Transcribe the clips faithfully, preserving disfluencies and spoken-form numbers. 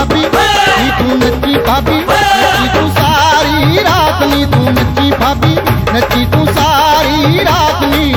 भाभी नी तू नची भाभी नची तू सारी रात नी तू नची भाभी नची तू सारी रात नी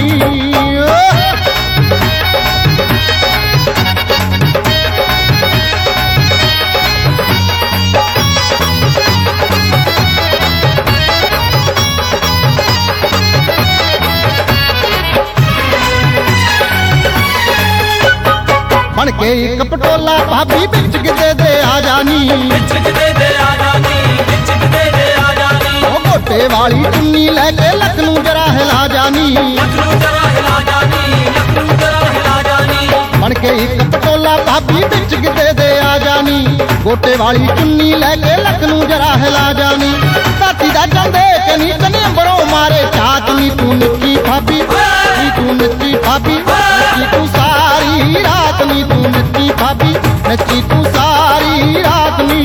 बन के एक पटोला भाभी बिच गिदे दे आ जानी बिच गिदे दे आ जानी बिच गिदे दे आ जानी ओ मोटे वाली चुन्नी लेके लक नू जरा हिला जानी लक नू जरा हिला जानी लक नू जरा हिला जानी बन के एक पटोला भाभी बिच गिदे दे आ जानी गोटे वाली चुन्नी लेके लक नू जरा हिला जानी ताती दा चंदे के नी कने बड़ो मारे चाक नी तू नची भाभी नी तू नची भाभी नची तू सारी रात नी तू नची भाभी नची तू सारी रात नी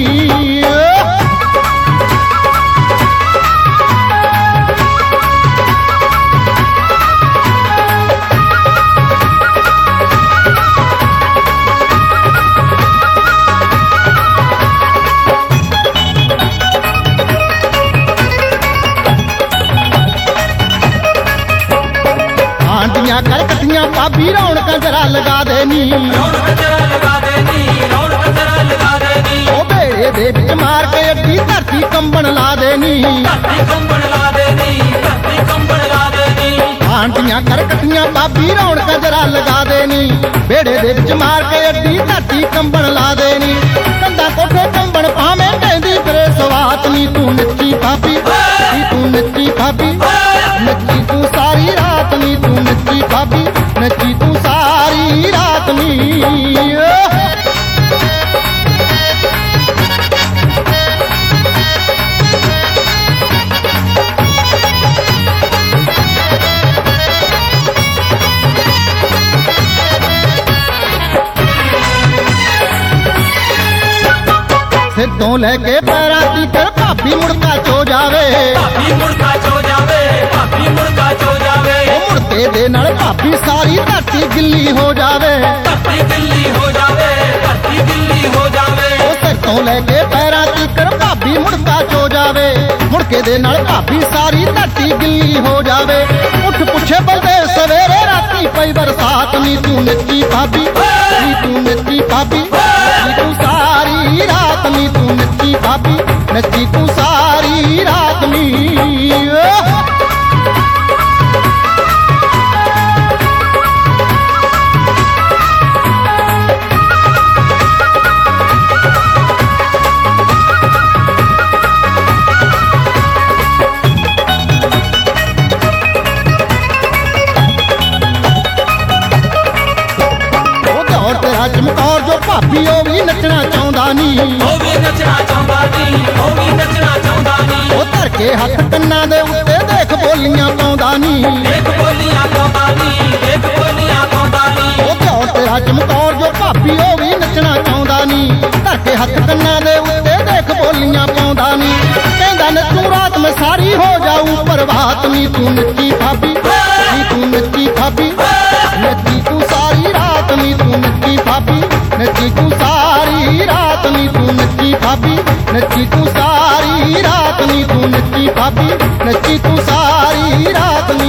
आंटियां करकटियां भाभी रौनक जरा लगा देनी रौनक जरा लगा देनी रौनक जरा लगा देनी ओ बेड़े दे विच मार के अड्डी धरती कंबन ला देनी धरती कंबन ला देनी धरती कंबन ला देनी आंटियां करकटियां भाभी रौनक जरा लगा देनी बेड़े दे विच मार के अड्डी धरती कंबन ला देनी कंधा कोठे कंबन पावे कहंदी फिरे सवात नी तू नची भाभी नी तू नची भाभी नची तू सारी रात नी तू नची भाभी नची तू सारी रात नी सिद्धों लेके पैरा तीकर भाभी मुड़का चो जावे भाभी मुड़का चो जावे भाभी मुड़का चो जावे ओ मुड़के दे नाल भाभी सारी धरती गिल्ली हो जावे धरती गिल्ली हो जावे धरती गिल्ली हो जावे ओ सिद्धों लेके पैरा तीकर भाभी मुड़का चो जावे मुड़के दे नाल भाभी सारी धरती गिल्ली हो जावे उठ पुछे बलदे सवेरे राती पई बरसात नी तू नची भाभी नी तू नची भाभी नची तू सारी रात नी तू नची भाभी नची तू सारी रात नी चमकौर जो भाभी ओ भी नचना चाहुंदा नी ओ भी नचना चाहुंदा नी ओ भी नचना चाहुंदा नी ओ धर के हथ कन्ना दे उत्ते देख बोलियां पाउंदा नी देख बोलियां पाउंदा नी देख बोलियां पाउंदा नी ओ क्यों तेरा चमकौर जो भाभी ओ भी नचना चाहुंदा नी धर के हथ कन्ना दे उत्ते देख बोलियां पाउंदा नी कहंदा नचू रात में सारी हो जाऊं प्रभात नी तू नची भाभी नी तू नची भाभी नची तू सारी रात नी तू नची भाभी नची तू सारी रात नी तू नची भाभी नची तू सारी रात नी तू नची भाभी नची तू सारी रात